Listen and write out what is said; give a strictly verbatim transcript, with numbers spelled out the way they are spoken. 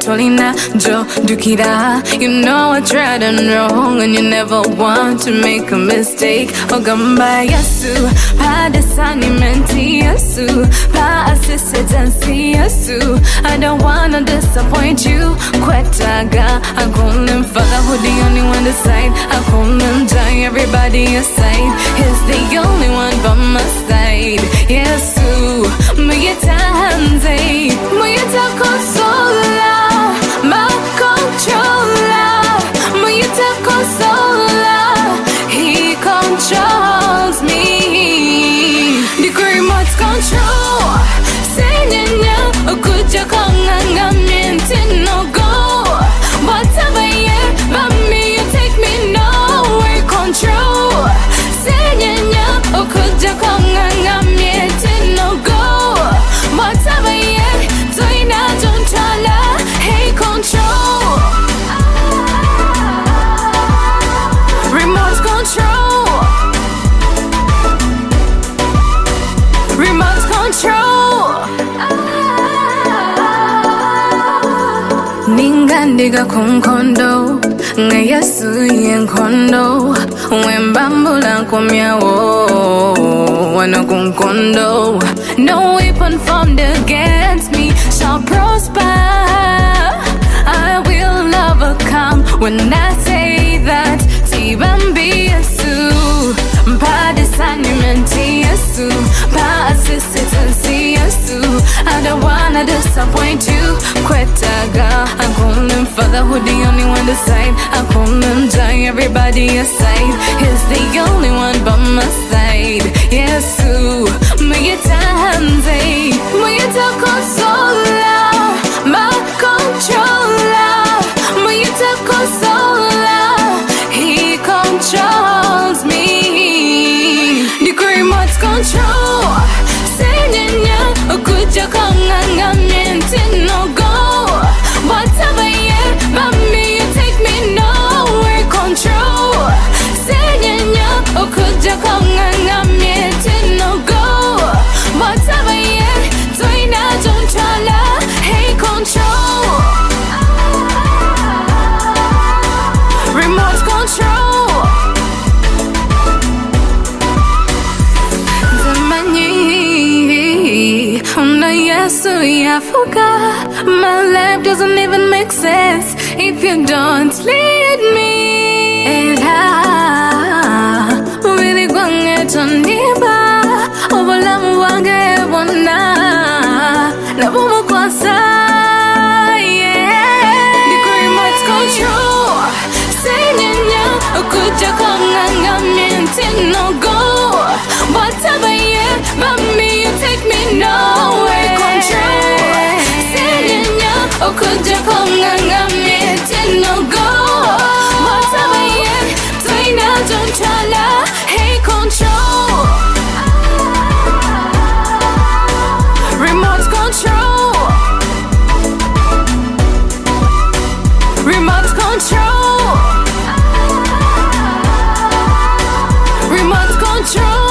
Tolina, Joe, Dukira. You know I tried and wrong, and you never want to make a mistake. Ogamba yasu, pa desani menti yasu, pa assistance yasu. I don't wanna disappoint you. Kwetaga, I call him fatherhood, the only one decide. I call him die, everybody aside. He's the only one by my side. Yesu, muyeta hanze, muyeta consola, my controller, muyeta consola. He controls me. The remote control. Senyanya, okuja konganga mienti no go. Whatever yeah, but me you take me nowhere. Control. Senyanya, okuja konganga mienti no go. Whatever yeah, doina don't chala. Hey control. Remote control. Remote control. Ningandiga kunkondo, ngayasu yenkondo. Wembambula kumyawo, wana kunkondo. No weapon formed against me shall prosper. I will overcome when I say that. Tibambi yasu, pa disannimenti yasu, pa assistance yasu. I don't wanna disappoint you. Kwetaga, I call him fatherhood, the only one decide. I call him die, everybody aside. He's the only one by my side. Yesu, muyeta hanze, muyeta consola, my controller, muyeta consola. He controls me. The remote control. Senyanya, okuja konganga mienti no go. Whatever yeah, but me you take me nowhere. Control. Senyanya, okuja konganga mienti no go. Whatever yeah, doina don't chala. Hey control. Remote control. Zamani, una yesu yafuka. My life doesn't even make sense if you don't lead me. And I really gonna toniba. Obolamu wange wana. Nabumu kwasa. Control. Senyanya, okuja konganga mienti no go. Whatever yeah, but me you take me nowhere. Control. Senyanya, okuja konganga mienti no go. Whatever yeah, doina don't chala. Hey control. Remote control. Remote control. Remote control.